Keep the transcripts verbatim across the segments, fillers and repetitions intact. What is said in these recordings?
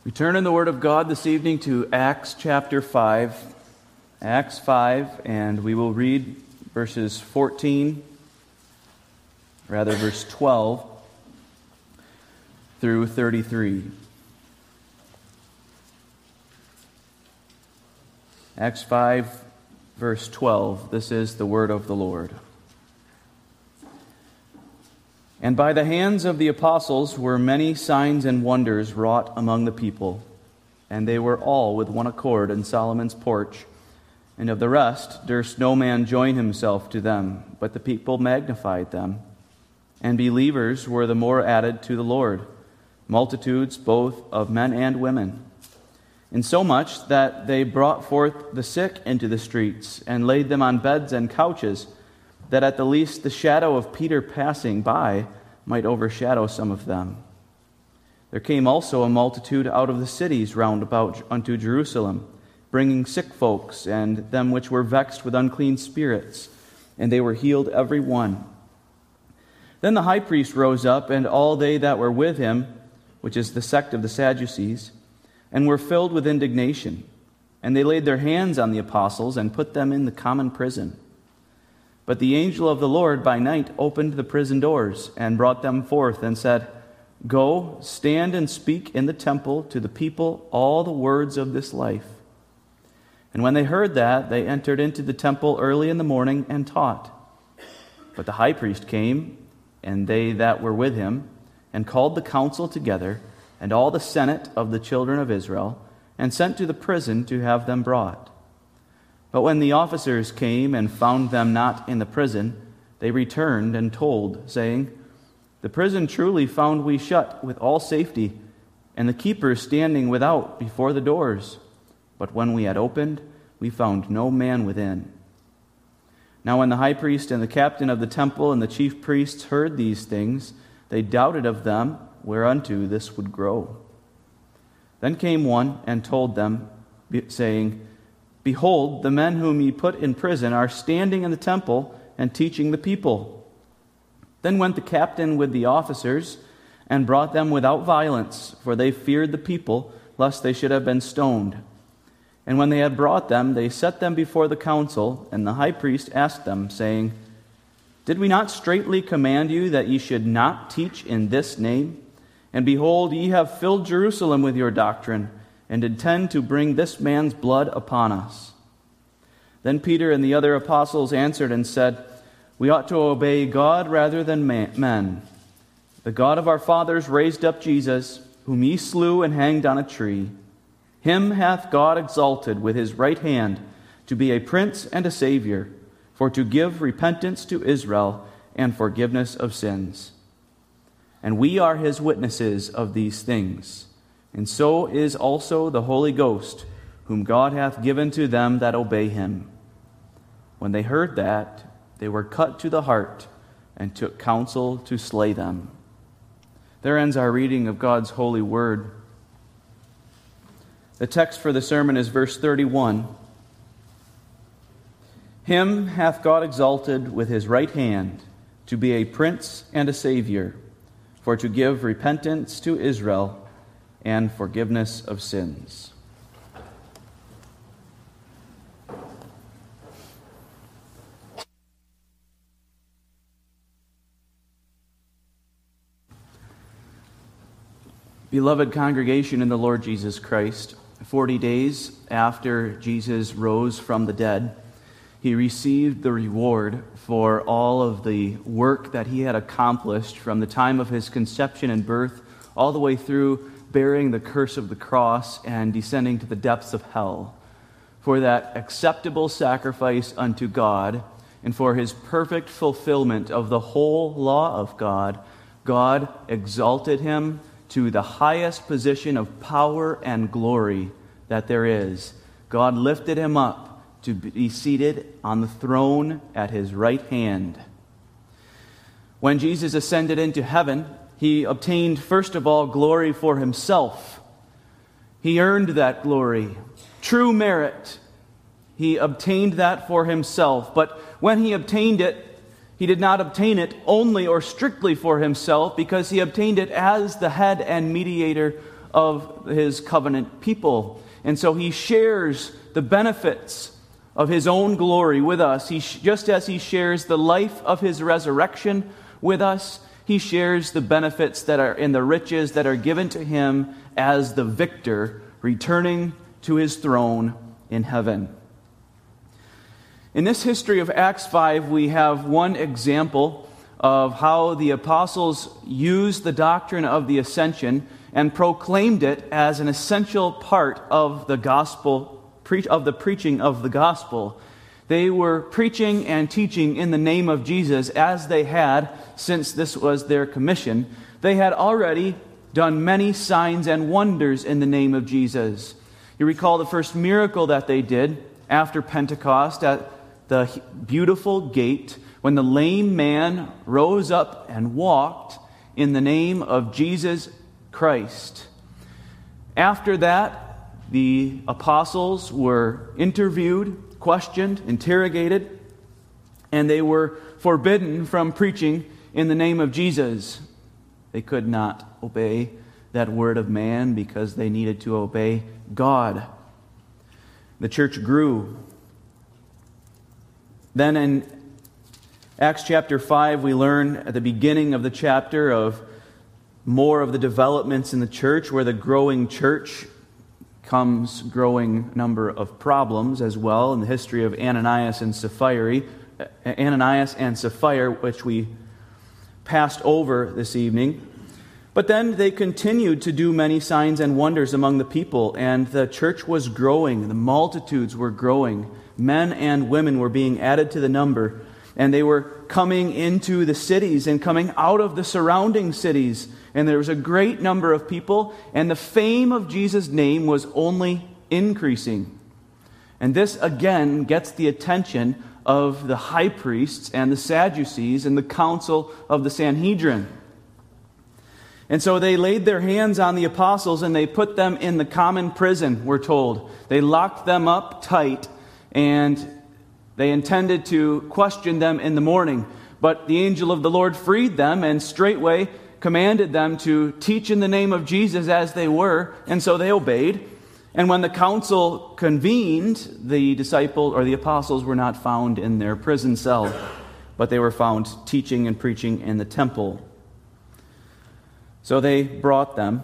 We turn in the Word of God this evening to Acts chapter five. Acts five, and we will read verses fourteen, rather verse twelve, through thirty-three. Acts five, verse twelve. This is the word of the Lord. And by the hands of the apostles were many signs and wonders wrought among the people, and they were all with one accord in Solomon's porch. And of the rest durst no man join himself to them, but the people magnified them. And believers were the more added to the Lord, multitudes both of men and women. Insomuch that they brought forth the sick into the streets, and laid them on beds and couches, that at the least the shadow of Peter passing by might overshadow some of them. There came also a multitude out of the cities round about unto Jerusalem, bringing sick folks, and them which were vexed with unclean spirits, and they were healed every one. Then the high priest rose up, and all they that were with him, which is the sect of the Sadducees, and were filled with indignation. And they laid their hands on the apostles, and put them in the common prison. But the angel of the Lord by night opened the prison doors, and brought them forth, and said, Go, stand and speak in the temple to the people all the words of this life. And when they heard that, they entered into the temple early in the morning and taught. But the high priest came, and they that were with him, and called the council together, and all the senate of the children of Israel, and sent to the prison to have them brought. But when the officers came and found them not in the prison, they returned and told, saying, The prison truly found we shut with all safety, and the keepers standing without before the doors. But when we had opened, we found no man within. Now when the high priest and the captain of the temple and the chief priests heard these things, they doubted of them whereunto this would grow. Then came one and told them, saying, Behold, the men whom ye put in prison are standing in the temple and teaching the people. Then went the captain with the officers and brought them without violence, for they feared the people, lest they should have been stoned. And when they had brought them, they set them before the council, and the high priest asked them, saying, Did we not straitly command you that ye should not teach in this name? And behold, ye have filled Jerusalem with your doctrine, and intend to bring this man's blood upon us. Then Peter and the other apostles answered and said, We ought to obey God rather than men. The God of our fathers raised up Jesus, whom ye slew and hanged on a tree. Him hath God exalted with his right hand to be a prince and a savior, for to give repentance to Israel and forgiveness of sins. And we are his witnesses of these things. And so is also the Holy Ghost, whom God hath given to them that obey him. When they heard that, they were cut to the heart, and took counsel to slay them. There ends our reading of God's holy word. The text for the sermon is verse thirty-one. Him hath God exalted with his right hand to be a prince and a savior, for to give repentance to Israel and forgiveness of sins. Beloved congregation in the Lord Jesus Christ, forty days after Jesus rose from the dead, he received the reward for all of the work that he had accomplished from the time of his conception and birth all the way through bearing the curse of the cross and descending to the depths of hell. For that acceptable sacrifice unto God and for his perfect fulfillment of the whole law of God, God exalted him to the highest position of power and glory that there is. God lifted him up to be seated on the throne at his right hand. When Jesus ascended into heaven, he obtained, first of all, glory for himself. He earned that glory. True merit. He obtained that for himself. But when he obtained it, he did not obtain it only or strictly for himself, because he obtained it as the head and mediator of his covenant people. And so he shares the benefits of his own glory with us. He, just as he shares the life of his resurrection with us, he shares the benefits that are in the riches that are given to him as the victor returning to his throne in heaven. In this history of Acts five, we have one example of how the apostles used the doctrine of the ascension and proclaimed it as an essential part of the gospel, of the preaching of the gospel. They were preaching and teaching in the name of Jesus as they had, since this was their commission. They had already done many signs and wonders in the name of Jesus. You recall the first miracle that they did after Pentecost at the beautiful gate, when the lame man rose up and walked in the name of Jesus Christ. After that, the apostles were interviewed, questioned, interrogated, and they were forbidden from preaching in the name of Jesus. They could not obey that word of man because they needed to obey God. The church grew. Then in Acts chapter five, we learn at the beginning of the chapter of more of the developments in the church, where the growing church comes growing number of problems as well in the history of Ananias and Sapphira, Ananias and Sapphira, which we passed over this evening. But then they continued to do many signs and wonders among the people, and the church was growing. The multitudes were growing. Men and women were being added to the number, and they were coming into the cities and coming out of the surrounding cities. And there was a great number of people, and the fame of Jesus' name was only increasing. And this again gets the attention of the high priests and the Sadducees and the council of the Sanhedrin. And so they laid their hands on the apostles and they put them in the common prison, we're told. They locked them up tight, and they intended to question them in the morning. But the angel of the Lord freed them and straightway commanded them to teach in the name of Jesus as they were, and so they obeyed. And when the council convened, the disciples or the apostles were not found in their prison cell, but they were found teaching and preaching in the temple. So they brought them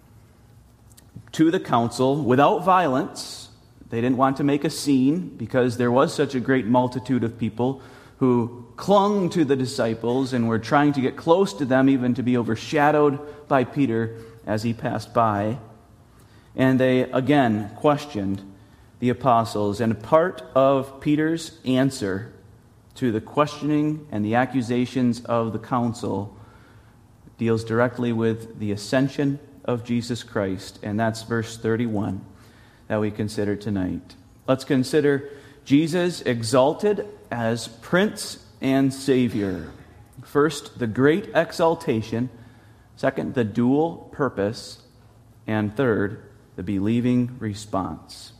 to the council without violence. They didn't want to make a scene because there was such a great multitude of people who clung to the disciples and were trying to get close to them, even to be overshadowed by Peter as he passed by. And they again questioned the apostles. And part of Peter's answer to the questioning and the accusations of the council deals directly with the ascension of Jesus Christ. And that's verse thirty-one that we consider tonight. Let's consider Jesus exalted as Prince and Savior. First, the great exaltation. Second, the dual purpose. And third, the believing response.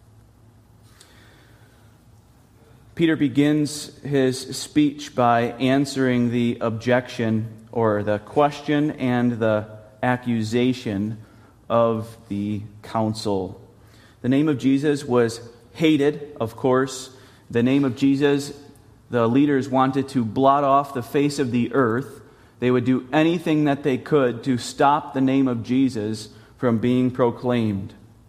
Peter begins his speech by answering the objection or the question and the accusation of the council. The name of Jesus was hated, of course. The name of Jesus, the leaders wanted to blot off the face of the earth. They would do anything that they could to stop the name of Jesus from being proclaimed.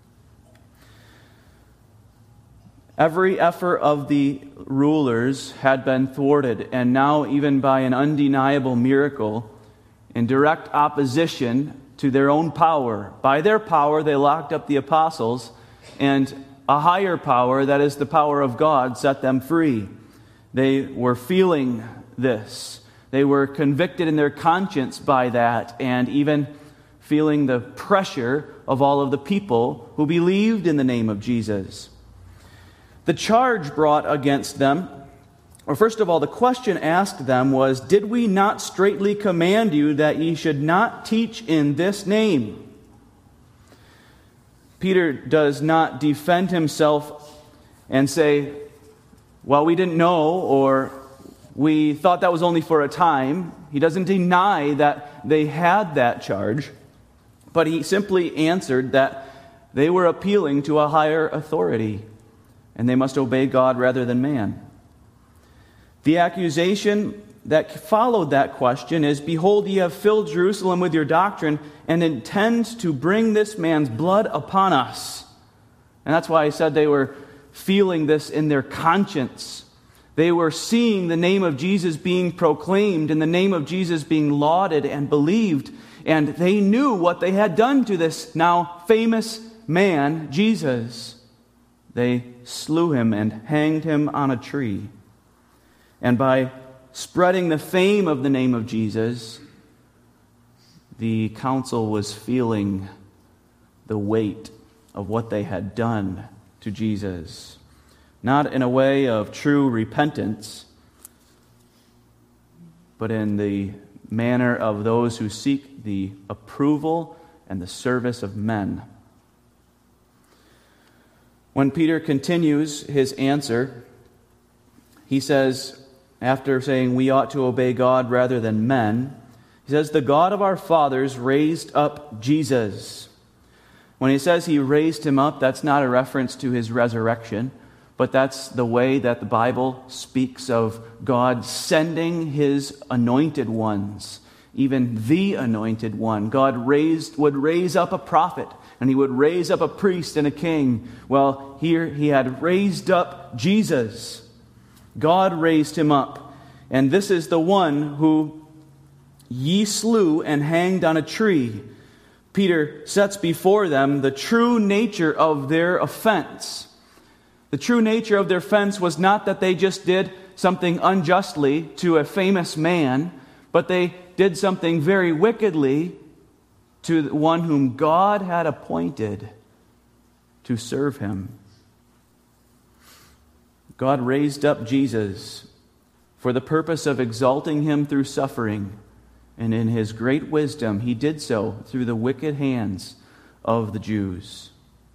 Every effort of the rulers had been thwarted, and now even by an undeniable miracle, in direct opposition to their own power. By their power, they locked up the apostles, and a higher power, that is the power of God, set them free. They were feeling this. They were convicted in their conscience by that, and even feeling the pressure of all of the people who believed in the name of Jesus. The charge brought against them, or first of all, the question asked them was, "Did we not straitly command you that ye should not teach in this name?" Peter does not defend himself and say, "Well, we didn't know," or "we thought that was only for a time." He doesn't deny that they had that charge, But he simply answered that they were appealing to a higher authority, and they must obey God rather than man. The accusation that followed that question is, "Behold, ye have filled Jerusalem with your doctrine, and intend to bring this man's blood upon us." And that's why I said they were feeling this in their conscience. They were seeing the name of Jesus being proclaimed and the name of Jesus being lauded and believed. And they knew what they had done to this now famous man, Jesus. They slew him and hanged him on a tree. And by spreading the fame of the name of Jesus, the council was feeling the weight of what they had done to Jesus. Not in a way of true repentance, but in the manner of those who seek the approval and the service of men. When Peter continues his answer, he says, after saying we ought to obey God rather than men, he says, "The God of our fathers raised up Jesus." When he says he raised him up, that's not a reference to his resurrection, but that's the way that the Bible speaks of God sending his anointed ones, even the anointed one. God raised would raise up a prophet, and he would raise up a priest and a king. Well, here he had raised up Jesus. God raised him up. And this is the one who ye slew and hanged on a tree. Peter sets before them the true nature of their offense. The true nature of their offense was not that they just did something unjustly to a famous man, but they did something very wickedly to one whom God had appointed to serve him. God raised up Jesus for the purpose of exalting him through suffering, and in his great wisdom he did so through the wicked hands of the Jews.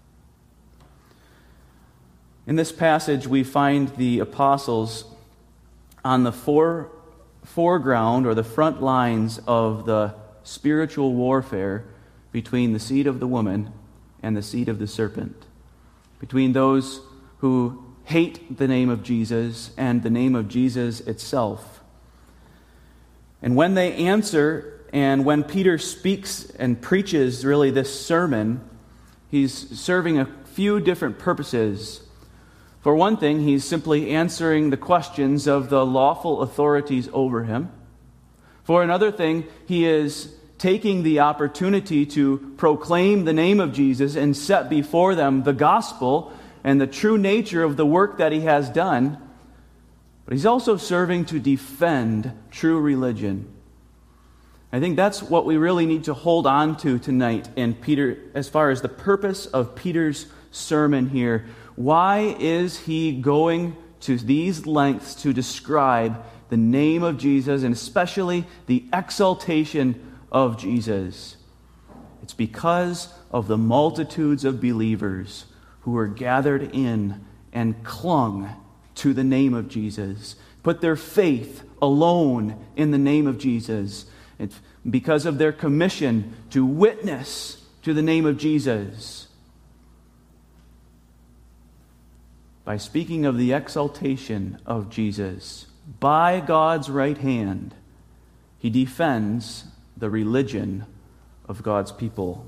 In this passage we find the apostles on the fore, foreground or the front lines of the spiritual warfare between the seed of the woman and the seed of the serpent, between those who hate the name of Jesus and the name of Jesus itself. And when they answer, and when Peter speaks and preaches really this sermon, he's serving a few different purposes. For one thing, he's simply answering the questions of the lawful authorities over him. For another thing, he is taking the opportunity to proclaim the name of Jesus and set before them the gospel and the true nature of the work that he has done. But he's also serving to defend true religion. I think that's what we really need to hold on to tonight in Peter, as far as the purpose of Peter's sermon here. Why is he going to these lengths to describe the name of Jesus, and especially the exaltation of Jesus? It's because of the multitudes of believers who were gathered in and clung to the name of Jesus, put their faith alone in the name of Jesus. It's because of their commission to witness to the name of Jesus. By speaking of the exaltation of Jesus by God's right hand, he defends the religion of God's people.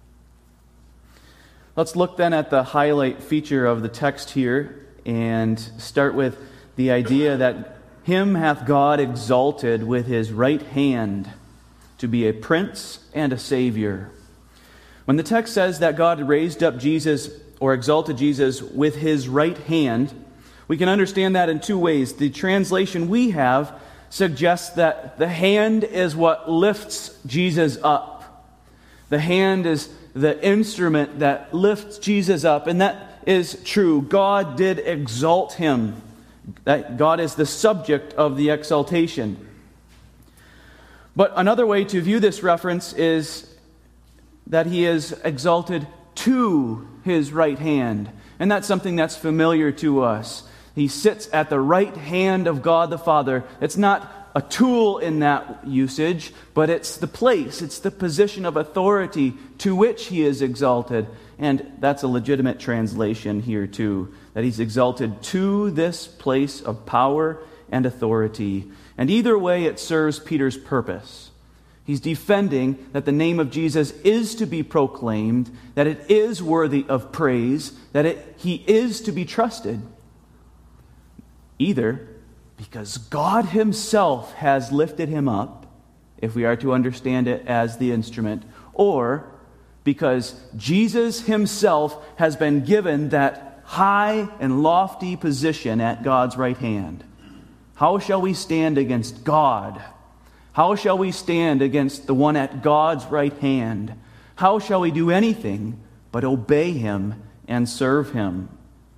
Let's look then at the highlight feature of the text here and start with the idea that him hath God exalted with his right hand to be a prince and a savior. When the text says that God raised up Jesus or exalted Jesus with his right hand, we can understand that in two ways. The translation we have suggests that the hand is what lifts Jesus up. The hand is the instrument that lifts Jesus up, and that is true. God did exalt him. That God is the subject of the exaltation. But another way to view this reference is that he is exalted to his right hand. And that's something that's familiar to us. He sits at the right hand of God the Father. It's not a tool in that usage, but it's the place, it's the position of authority to which he is exalted. And that's a legitimate translation here too, that he's exalted to this place of power and authority. And either way, it serves Peter's purpose. He's defending that the name of Jesus is to be proclaimed, that it is worthy of praise, that it, he is to be trusted. Either because God himself has lifted him up, if we are to understand it as the instrument, or because Jesus himself has been given that high and lofty position at God's right hand. How shall we stand against God? How shall we stand against the one at God's right hand? How shall we do anything but obey him and serve him?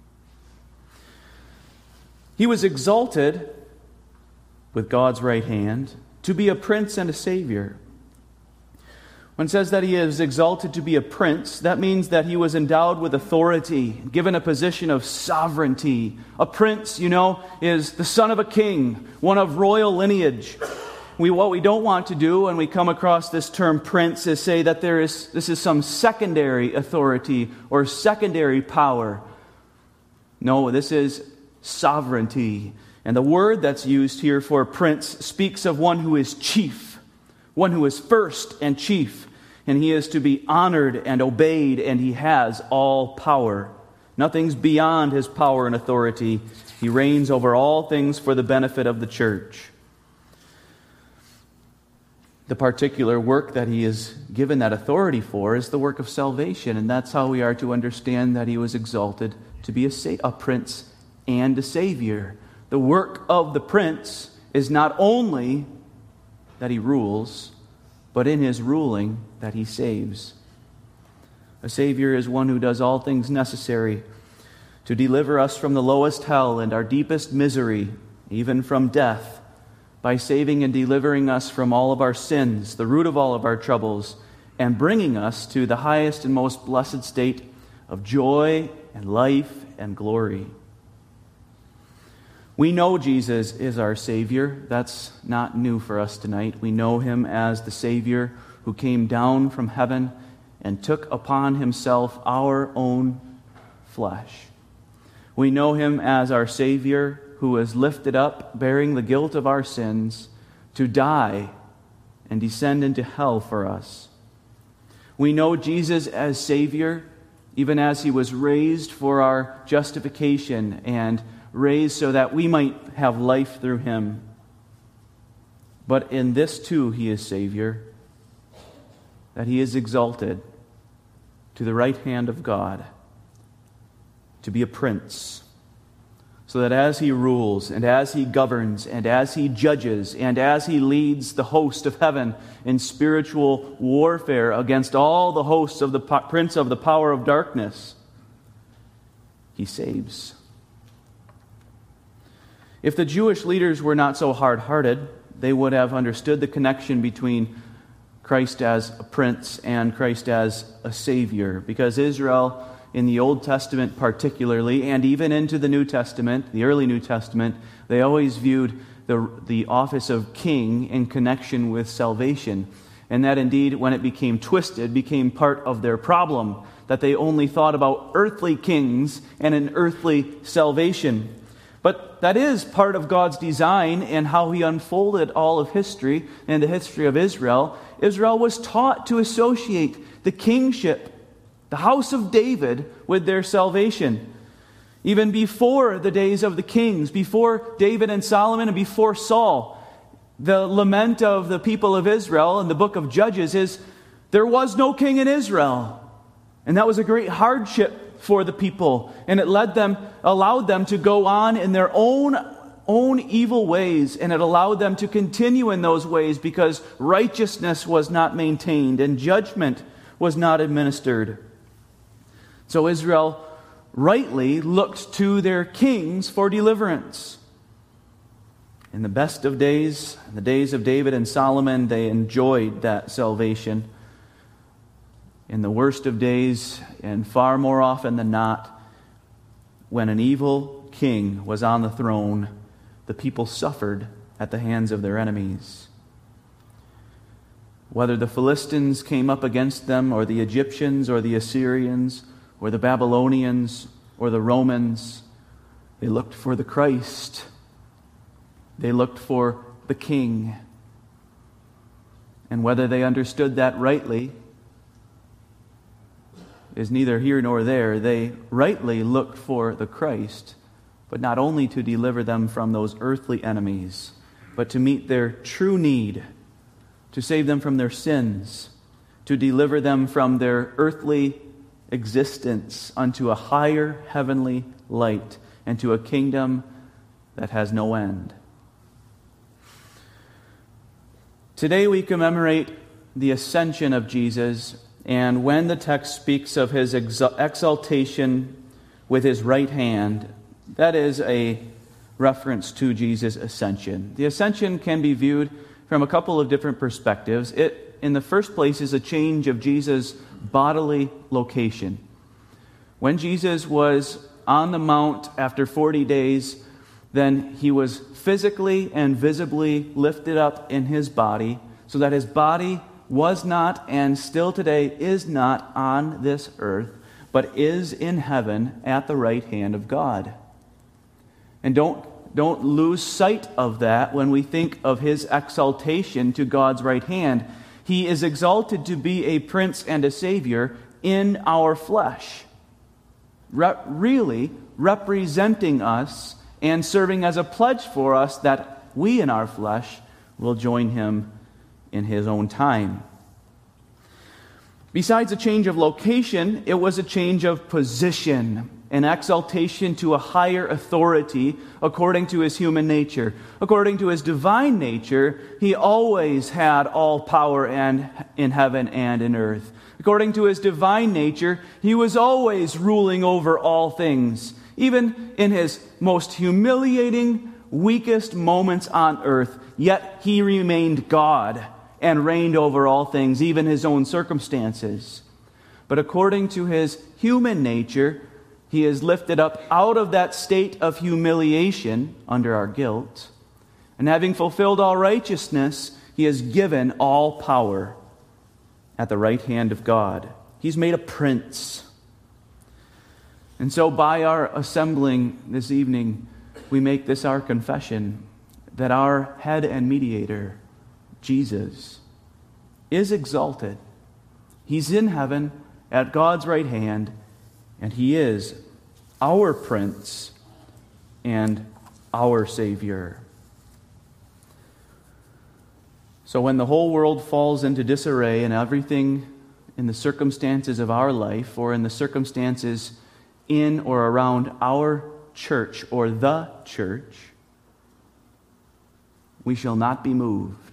He was exalted with God's right hand to be a prince and a savior. When it says that he is exalted to be a prince, that means that he was endowed with authority, given a position of sovereignty. A prince, you know, is the son of a king, one of royal lineage. We, what we don't want to do when we come across this term prince is say that there is this is some secondary authority or secondary power. No, this is sovereignty. And the word that's used here for prince speaks of one who is chief, one who is first and chief. And he is to be honored and obeyed, and he has all power. Nothing's beyond his power and authority. He reigns over all things for the benefit of the church. The particular work that he is given that authority for is the work of salvation, and that's how we are to understand that he was exalted to be a, sa- a prince and a savior. The work of the prince is not only that he rules, but in his ruling that he saves. A savior is one who does all things necessary to deliver us from the lowest hell and our deepest misery, even from death, by saving and delivering us from all of our sins, the root of all of our troubles, and bringing us to the highest and most blessed state of joy and life and glory. We know Jesus is our Savior. That's not new for us tonight. We know him as the Savior who came down from heaven and took upon himself our own flesh. We know him as our Savior who was lifted up, bearing the guilt of our sins, to die and descend into hell for us. We know Jesus as Savior, even as he was raised for our justification and raised so that we might have life through him. But in this too he is Savior, that he is exalted to the right hand of God to be a prince, so that as he rules and as he governs and as he judges and as he leads the host of heaven in spiritual warfare against all the hosts of the prince of the power of darkness, he saves. If the Jewish leaders were not so hard-hearted, they would have understood the connection between Christ as a prince and Christ as a savior, because Israel, in the Old Testament particularly, and even into the New Testament, the early New Testament, they always viewed the, the office of king in connection with salvation. And that indeed, when it became twisted, became part of their problem, that they only thought about earthly kings and an earthly salvation. But that is part of God's design and how he unfolded all of history and the history of Israel. Israel was taught to associate the kingship, the house of David, with their salvation. Even before the days of the kings, before David and Solomon and before Saul, the lament of the people of Israel in the book of Judges is, there was no king in Israel. And that was a great hardship for the people, and it led them, allowed them to go on in their own, own evil ways, and it allowed them to continue in those ways because righteousness was not maintained and judgment was not administered. So Israel rightly looked to their kings for deliverance. In the best of days, in the days of David and Solomon, they enjoyed that salvation. In the worst of days, and far more often than not, when an evil king was on the throne, the people suffered at the hands of their enemies. Whether the Philistines came up against them, or the Egyptians, or the Assyrians, or the Babylonians, or the Romans, they looked for the Christ. They looked for the King. And whether they understood that rightly is neither here nor there. They rightly looked for the Christ, but not only to deliver them from those earthly enemies, but to meet their true need, to save them from their sins, to deliver them from their earthly existence unto a higher heavenly light and to a kingdom that has no end. Today we commemorate the ascension of Jesus, and when the text speaks of his exaltation with his right hand, that is a reference to Jesus' ascension. The ascension can be viewed from a couple of different perspectives. It, in the first place, is a change of Jesus' bodily location. When Jesus was on the mount after forty days, then he was physically and visibly lifted up in his body, so that his body was not, and still today is not, on this earth, but is in heaven at the right hand of God. And don't, don't lose sight of that when we think of his exaltation to God's right hand. He is exalted to be a prince and a savior in our flesh, Re- really representing us and serving as a pledge for us that we in our flesh will join him in his own time. Besides a change of location, it was a change of position, an exaltation to a higher authority according to his human nature. According to his divine nature, he always had all power and in heaven and in earth. According to his divine nature, he was always ruling over all things. Even in his most humiliating, weakest moments on earth, yet he remained God and reigned over all things, even his own circumstances. But according to his human nature, he is lifted up out of that state of humiliation under our guilt. And having fulfilled all righteousness, he is given all power at the right hand of God. He's made a prince. And so by our assembling this evening, we make this our confession, that our head and mediator, Jesus, is exalted. He's in heaven at God's right hand, and he is our prince and our Savior. So when the whole world falls into disarray and everything in the circumstances of our life or in the circumstances in or around our church or the church, we shall not be moved,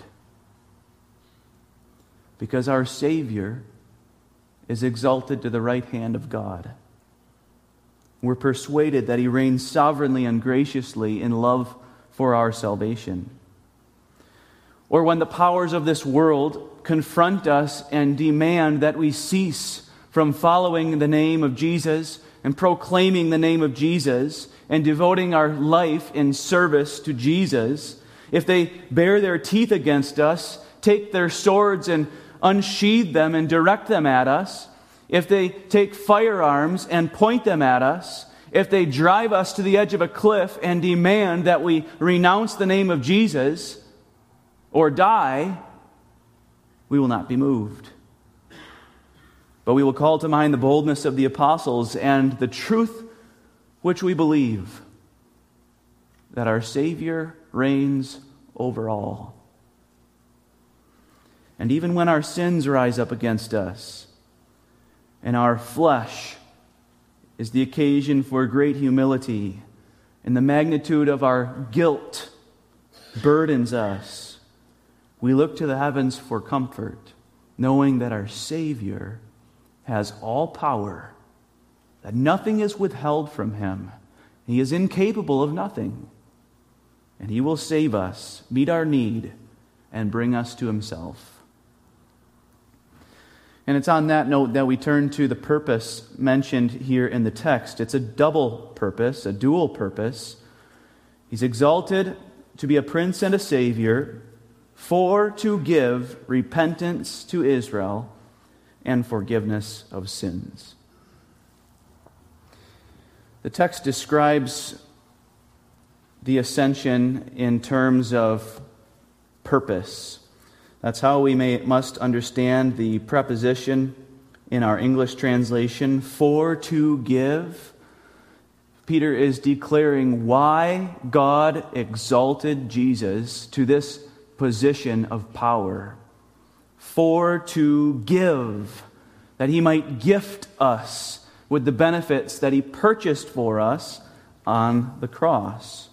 because our Savior is exalted to the right hand of God. We're persuaded that he reigns sovereignly and graciously in love for our salvation. Or when the powers of this world confront us and demand that we cease from following the name of Jesus and proclaiming the name of Jesus and devoting our life in service to Jesus, if they bare their teeth against us, take their swords and unsheathe them and direct them at us, if they take firearms and point them at us, if they drive us to the edge of a cliff and demand that we renounce the name of Jesus or die, we will not be moved. But we will call to mind the boldness of the apostles and the truth which we believe, that our Savior reigns over all. And even when our sins rise up against us, and our flesh is the occasion for great humility, and the magnitude of our guilt burdens us, we look to the heavens for comfort, knowing that our Savior has all power, that nothing is withheld from him. He is incapable of nothing. And he will save us, meet our need, and bring us to himself. And it's on that note that we turn to the purpose mentioned here in the text. It's a double purpose, a dual purpose. He's exalted to be a prince and a savior, for to give repentance to Israel and forgiveness of sins. The text describes the ascension in terms of purpose. That's how we may must understand the preposition in our English translation, for to give. Peter is declaring why God exalted Jesus to this position of power. For to give, that he might gift us with the benefits that he purchased for us on the cross.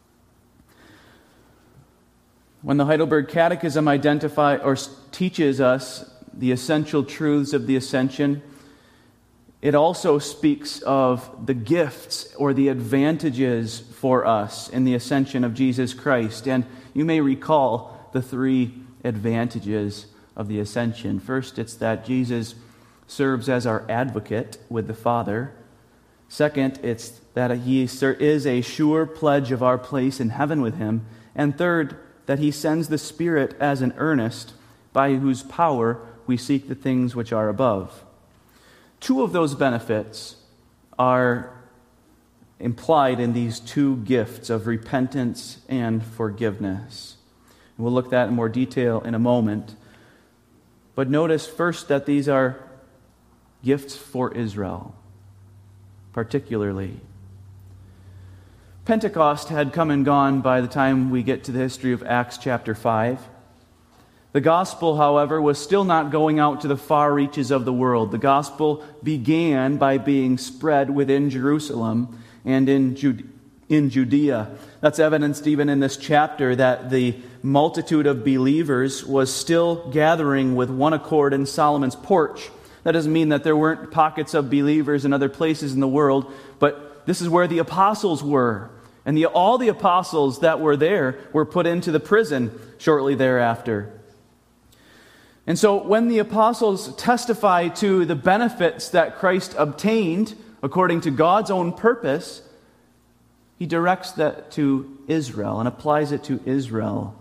When the Heidelberg Catechism identifies or teaches us the essential truths of the ascension, it also speaks of the gifts or the advantages for us in the ascension of Jesus Christ. And you may recall the three advantages of the ascension. First, it's that Jesus serves as our advocate with the Father. Second, it's that he is a sure pledge of our place in heaven with him. And third, that he sends the Spirit as an earnest by whose power we seek the things which are above. Two of those benefits are implied in these two gifts of repentance and forgiveness. We'll look at that in more detail in a moment. But notice first that these are gifts for Israel, particularly. Pentecost had come and gone by the time we get to the history of Acts chapter five. The gospel, however, was still not going out to the far reaches of the world. The gospel began by being spread within Jerusalem and in Judea. In Judea. That's evidenced even in this chapter that the multitude of believers was still gathering with one accord in Solomon's porch. That doesn't mean that there weren't pockets of believers in other places in the world, but this is where the apostles were. And the, all the apostles that were there were put into the prison shortly thereafter. And so when the apostles testify to the benefits that Christ obtained according to God's own purpose, he directs that to Israel and applies it to Israel.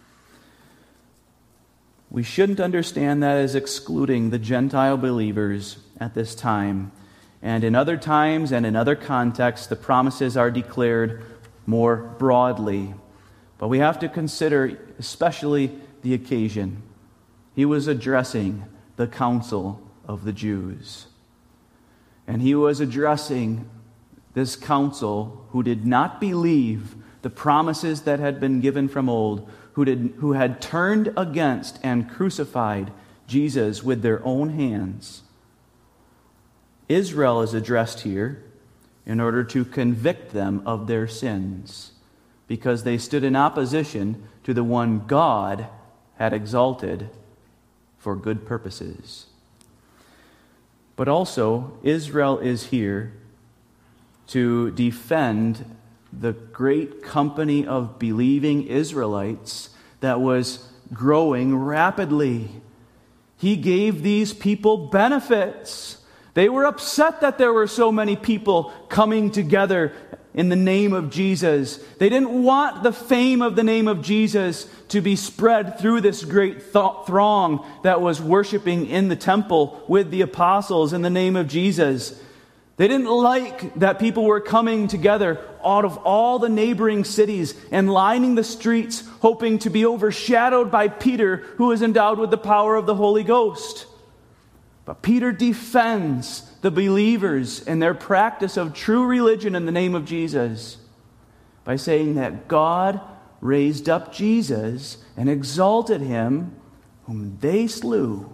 We shouldn't understand that as excluding the Gentile believers at this time. And in other times and in other contexts, the promises are declared more broadly. But we have to consider especially the occasion. He was addressing the council of the Jews. And he was addressing this council who did not believe the promises that had been given from old, who did, who had turned against and crucified Jesus with their own hands. Israel is addressed here in order to convict them of their sins, because they stood in opposition to the one God had exalted for good purposes. But also, Israel is here to defend the great company of believing Israelites that was growing rapidly. He gave these people benefits. They were upset that there were so many people coming together in the name of Jesus. They didn't want the fame of the name of Jesus to be spread through this great th- throng that was worshiping in the temple with the apostles in the name of Jesus. They didn't like that people were coming together out of all the neighboring cities and lining the streets, hoping to be overshadowed by Peter, who is endowed with the power of the Holy Ghost. But Peter defends the believers in their practice of true religion in the name of Jesus by saying that God raised up Jesus and exalted him, whom they slew,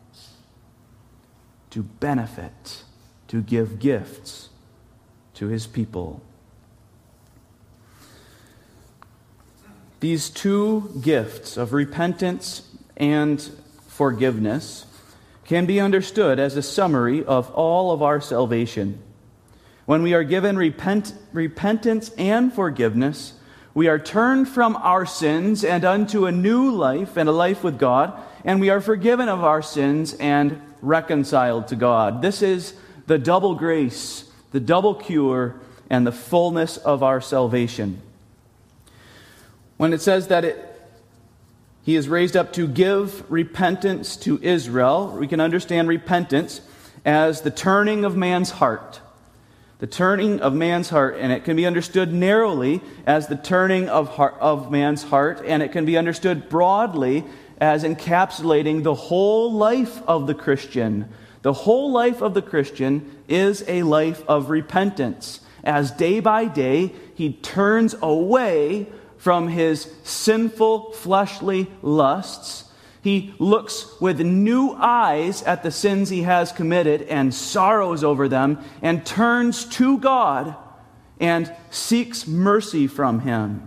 to benefit, to give gifts to his people. These two gifts of repentance and forgiveness can be understood as a summary of all of our salvation. When we are given repent, repentance and forgiveness, we are turned from our sins and unto a new life and a life with God, and we are forgiven of our sins and reconciled to God. This is the double grace, the double cure, and the fullness of our salvation. When it says that it, He is raised up to give repentance to Israel, we can understand repentance as the turning of man's heart. The turning of man's heart, and it can be understood narrowly as the turning of, heart, of man's heart, and it can be understood broadly as encapsulating the whole life of the Christian. The whole life of the Christian is a life of repentance, as day by day he turns away from his sinful fleshly lusts. He looks with new eyes at the sins he has committed and sorrows over them and turns to God and seeks mercy from Him.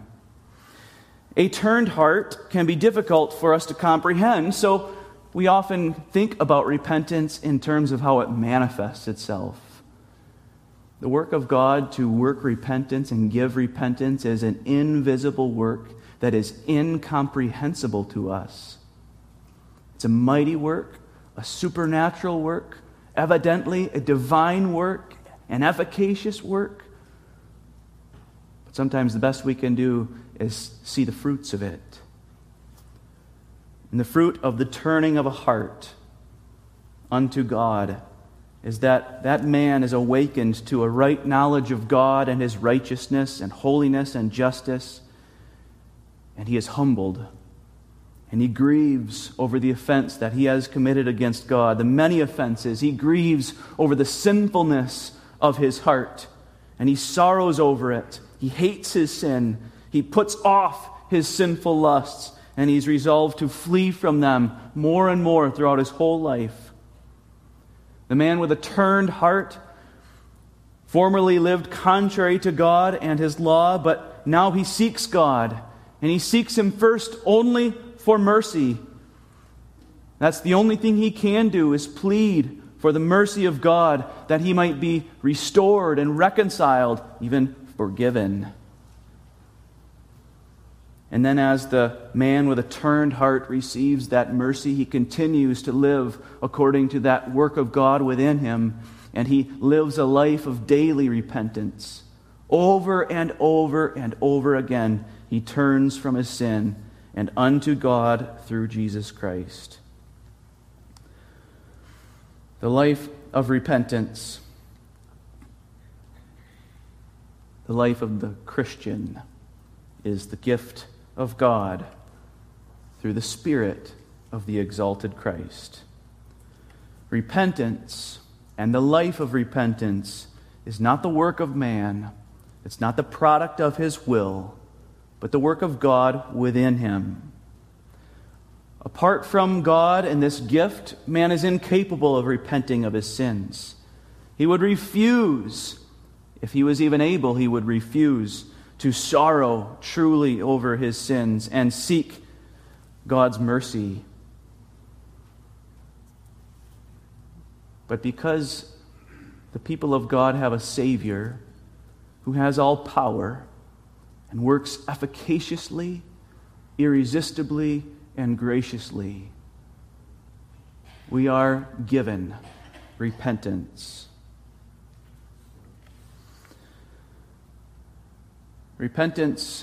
A turned heart can be difficult for us to comprehend, so we often think about repentance in terms of how it manifests itself. The work of God to work repentance and give repentance is an invisible work that is incomprehensible to us. It's a mighty work, a supernatural work, evidently a divine work, an efficacious work. But sometimes the best we can do is see the fruits of it. And the fruit of the turning of a heart unto God is that that man is awakened to a right knowledge of God and His righteousness and holiness and justice, and he is humbled. And he grieves over the offense that he has committed against God, the many offenses. He grieves over the sinfulness of his heart, and he sorrows over it. He hates his sin. He puts off his sinful lusts, and he's resolved to flee from them more and more throughout his whole life. The man with a turned heart formerly lived contrary to God and His law, but now he seeks God, and he seeks Him first only for mercy. That's the only thing he can do, is plead for the mercy of God, that he might be restored and reconciled, even forgiven. And then as the man with a turned heart receives that mercy, he continues to live according to that work of God within him, and he lives a life of daily repentance. Over and over and over again, he turns from his sin and unto God through Jesus Christ. The life of repentance, the life of the Christian, is the gift of God through the Spirit of the exalted Christ. Repentance and the life of repentance is not the work of man. It's not the product of his will, but the work of God within him. Apart from God and this gift, man is incapable of repenting of his sins. He would refuse, if he was even able, he would refuse to sorrow truly over his sins and seek God's mercy. But because the people of God have a Savior who has all power and works efficaciously, irresistibly, and graciously, we are given repentance. Repentance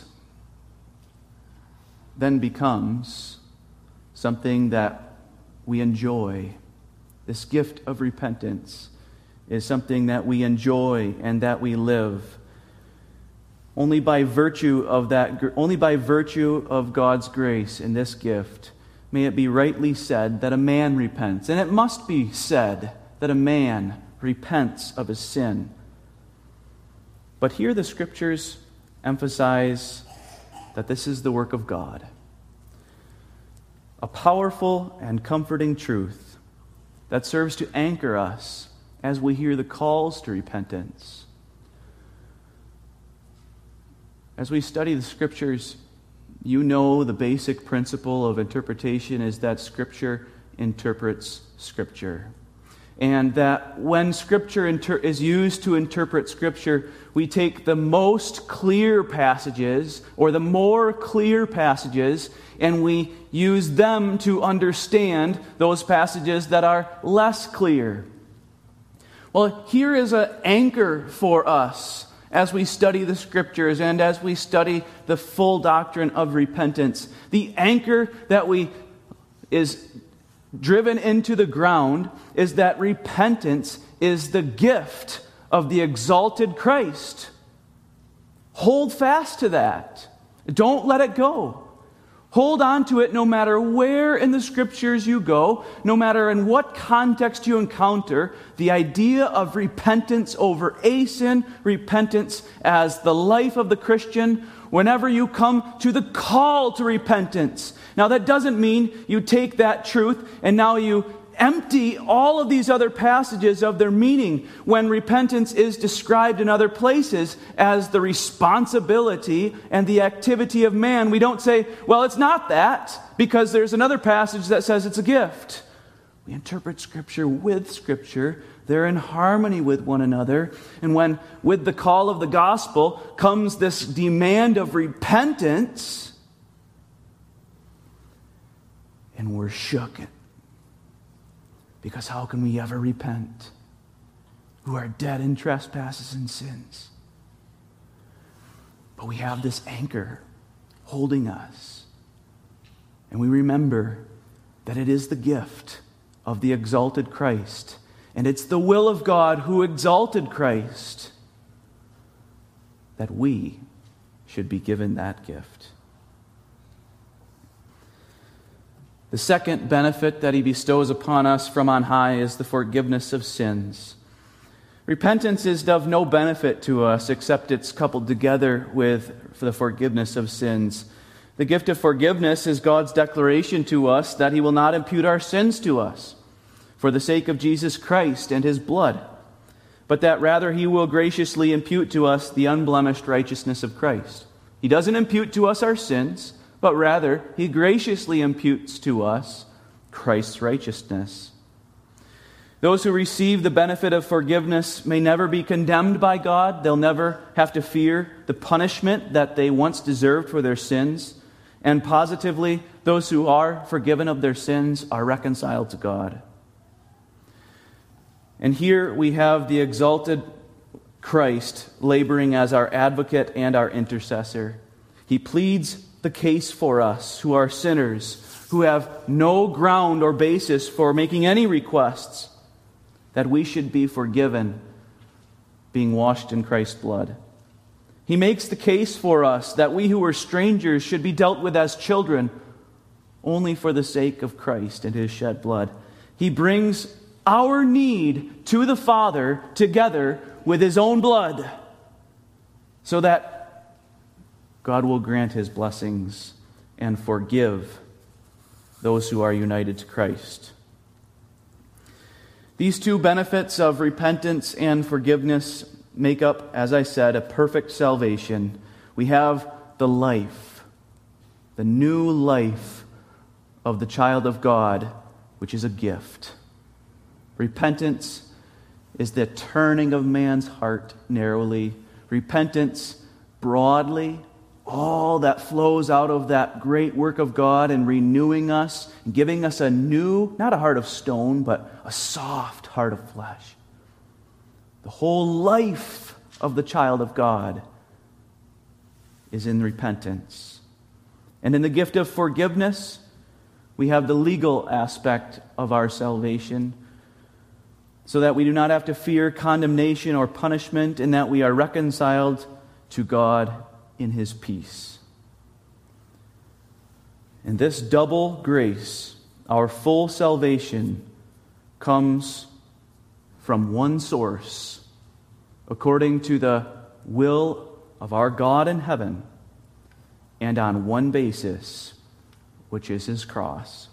then becomes something that we enjoy. This gift of repentance is something that we enjoy and that we live. Only by virtue of that, only by virtue of God's grace in this gift may it be rightly said that a man repents. And it must be said that a man repents of his sin. But here the Scriptures emphasize that this is the work of God. A powerful and comforting truth that serves to anchor us as we hear the calls to repentance. As we study the Scriptures, you know the basic principle of interpretation is that Scripture interprets Scripture. And that when Scripture inter- is used to interpret Scripture, we take the most clear passages, or the more clear passages, and we use them to understand those passages that are less clear. Well, here is an anchor for us as we study the Scriptures and as we study the full doctrine of repentance. The anchor that we is driven into the ground is that repentance is the gift of the exalted Christ. Hold fast to that. Don't let it go. Hold on to it no matter where in the Scriptures you go, no matter in what context you encounter. The idea of repentance over a sin, repentance as the life of the Christian, whenever you come to the call to repentance. Now that doesn't mean you take that truth and now you empty all of these other passages of their meaning when repentance is described in other places as the responsibility and the activity of man. We don't say, well, it's not that, because there's another passage that says it's a gift. We interpret Scripture with Scripture. They're in harmony with one another. And when, with the call of the gospel, comes this demand of repentance, and we're shook. Because how can we ever repent who are dead in trespasses and sins? But we have this anchor holding us. And we remember that it is the gift of the exalted Christ. And it's the will of God who exalted Christ that we should be given that gift. The second benefit that he bestows upon us from on high is the forgiveness of sins. Repentance is of no benefit to us except it's coupled together with the forgiveness of sins. The gift of forgiveness is God's declaration to us that he will not impute our sins to us for the sake of Jesus Christ and his blood, but that rather he will graciously impute to us the unblemished righteousness of Christ. He doesn't impute to us our sins, but rather, he graciously imputes to us Christ's righteousness. Those who receive the benefit of forgiveness may never be condemned by God. They'll never have to fear the punishment that they once deserved for their sins. And positively, those who are forgiven of their sins are reconciled to God. And here we have the exalted Christ laboring as our advocate and our intercessor. He pleads the case for us who are sinners, who have no ground or basis for making any requests, that we should be forgiven, being washed in Christ's blood. He makes the case for us that we who were strangers should be dealt with as children, only for the sake of Christ and his shed blood. He brings our need to the Father together with his own blood, so that God will grant his blessings and forgive those who are united to Christ. These two benefits of repentance and forgiveness make up, as I said, a perfect salvation. We have the life, the new life of the child of God, which is a gift. Repentance is the turning of man's heart narrowly. Repentance broadly, all that flows out of that great work of God in renewing us, and giving us a new, not a heart of stone, but a soft heart of flesh. The whole life of the child of God is in repentance. And in the gift of forgiveness, we have the legal aspect of our salvation, so that we do not have to fear condemnation or punishment, and that we are reconciled to God in his peace. And this double grace, our full salvation, comes from one source, according to the will of our God in heaven, and on one basis, which is his cross.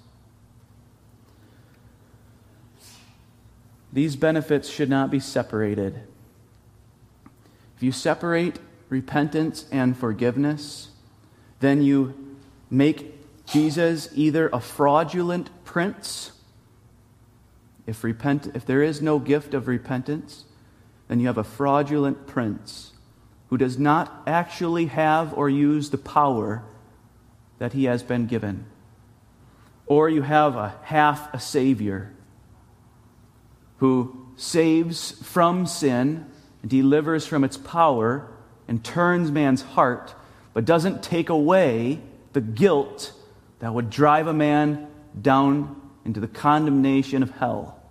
These benefits should not be separated. If you separate repentance and forgiveness, then you make Jesus either a fraudulent prince. If repent, if there is no gift of repentance, then you have a fraudulent prince who does not actually have or use the power that he has been given. Or you have a half a Savior who saves from sin delivers from its power, and turns man's heart, but doesn't take away the guilt that would drive a man down into the condemnation of hell.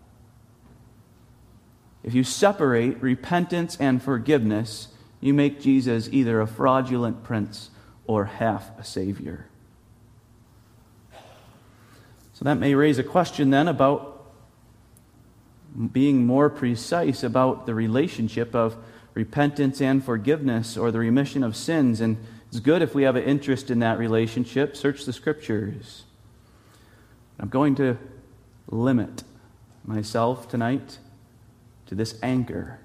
If you separate repentance and forgiveness, you make Jesus either a fraudulent prince or half a savior. So that may raise a question then about being more precise about the relationship of repentance and forgiveness, or the remission of sins. And it's good if we have an interest in that relationship. Search the Scriptures. I'm going to limit myself tonight to this anchor.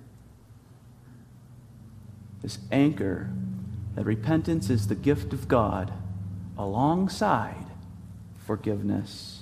This anchor that repentance is the gift of God alongside forgiveness.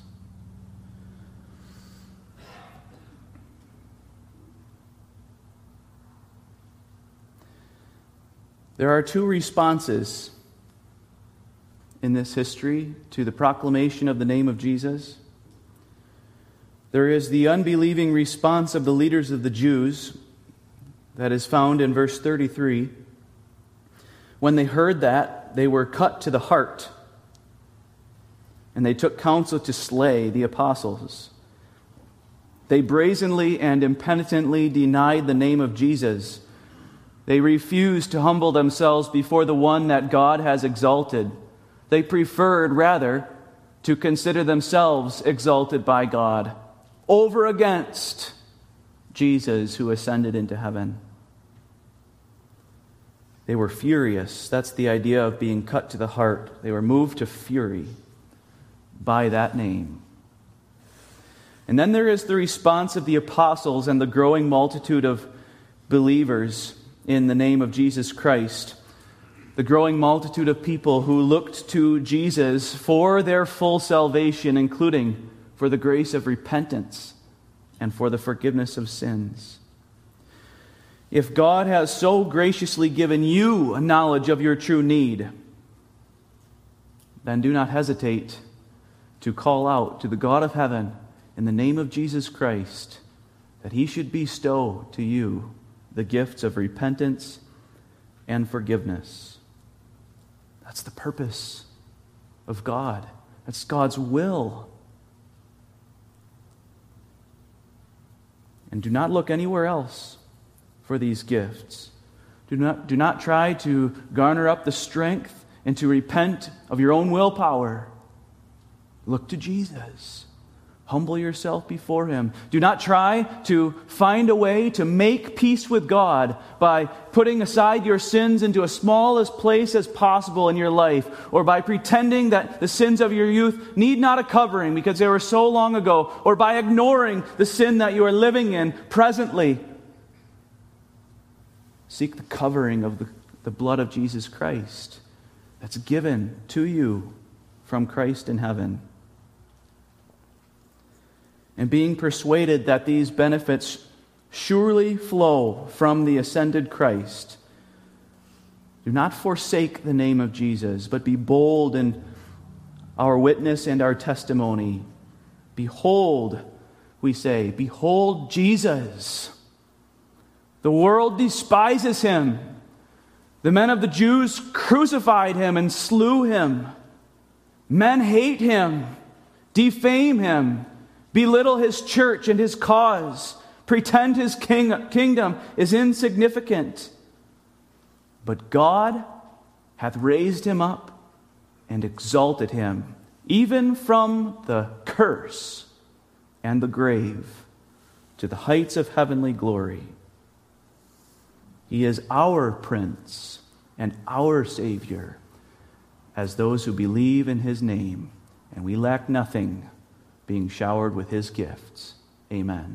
There are two responses in this history to the proclamation of the name of Jesus. There is the unbelieving response of the leaders of the Jews that is found in verse thirty-three. When they heard that, they were cut to the heart, and they took counsel to slay the apostles. They brazenly and impenitently denied the name of Jesus. They refused to humble themselves before the one that God has exalted. They preferred, rather, to consider themselves exalted by God over against Jesus who ascended into heaven. They were furious. That's the idea of being cut to the heart. They were moved to fury by that name. And then there is the response of the apostles and the growing multitude of believers in the name of Jesus Christ. The growing multitude of people who looked to Jesus for their full salvation, including for the grace of repentance and for the forgiveness of sins. If God has so graciously given you a knowledge of your true need, then do not hesitate to call out to the God of heaven in the name of Jesus Christ that He should bestow to you the gifts of repentance and forgiveness. That's the purpose of God. That's God's will. And do not look anywhere else for these gifts. Do not, do not try to garner up the strength and to repent of your own willpower. Look to Jesus. Humble yourself before Him. Do not try to find a way to make peace with God by putting aside your sins into as small a place as possible in your life, or by pretending that the sins of your youth need not a covering because they were so long ago, or by ignoring the sin that you are living in presently. Seek the covering of the, the blood of Jesus Christ that's given to you from Christ in heaven. And being persuaded that these benefits surely flow from the ascended Christ, do not forsake the name of Jesus, but be bold in our witness and our testimony. Behold, we say, behold Jesus. The world despises Him. The men of the Jews crucified Him and slew Him. Men hate Him, defame Him, belittle His church and His cause, pretend His king, kingdom is insignificant. But God hath raised Him up and exalted Him, even from the curse and the grave, to the heights of heavenly glory. He is our Prince and our Savior, as those who believe in His name, and we lack nothing, being showered with His gifts. Amen.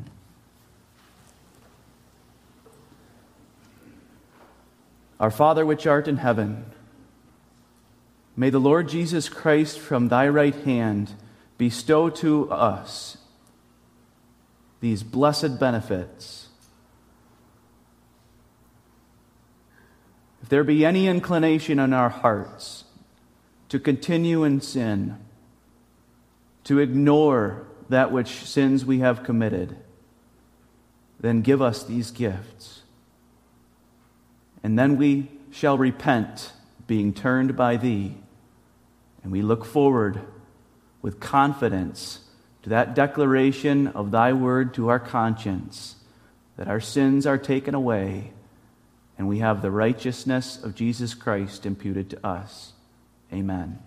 Our Father which art in heaven, may the Lord Jesus Christ from Thy right hand bestow to us these blessed benefits. If there be any inclination in our hearts to continue in sin, to ignore that which sins we have committed, then give us these gifts. And then we shall repent, being turned by thee. And we look forward with confidence to that declaration of thy word to our conscience, that our sins are taken away, and we have the righteousness of Jesus Christ imputed to us. Amen.